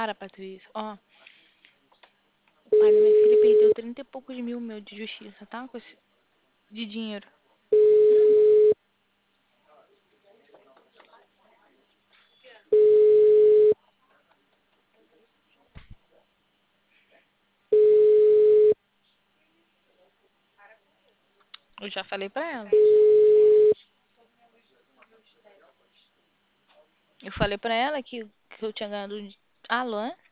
Para, Patrícia. Ó, o pai da minha filha perdeu 30 e poucos mil meu de justiça, tá? De dinheiro. Eu já falei pra ela. Eu falei pra ela que eu tinha ganhado. Alô?